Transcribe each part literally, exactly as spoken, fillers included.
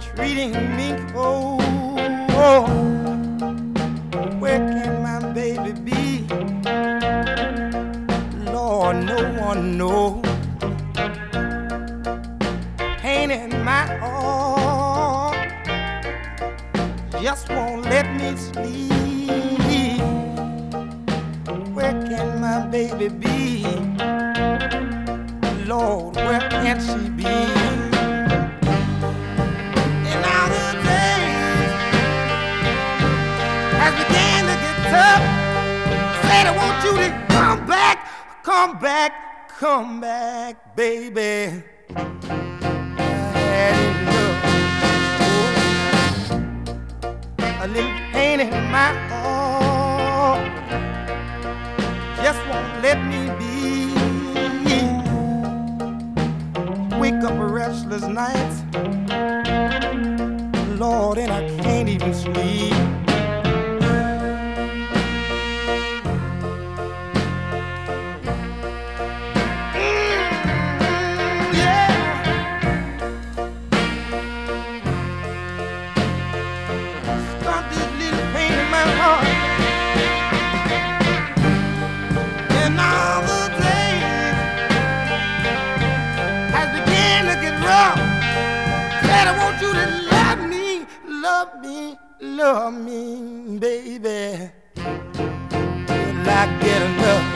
treating me cold. Where can my baby be? Lord, no one knows. Pain in my heart just won't let me sleep. Where can my baby be? Lord, where can she be? And now the days has began to get tough. Said I want you to come back, come back, come back, baby. I had enough. Oh, a little pain in my heart just won't let me be. Wake up restless nights, Lord, and I can't even sleep. Mm, yeah. Stop this little pain in my heart. And all the said I want you to love me, love me, love me, baby. Will I get enough?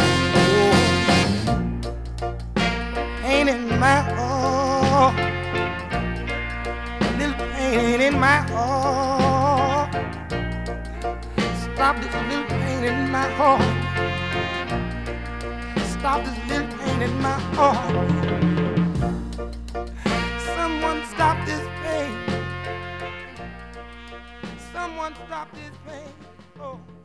Oh, pain in my heart, little pain in my heart. Stop this little pain in my heart. Stop this little pain in my heart. Someone stop this pain. Someone stop this pain. Oh.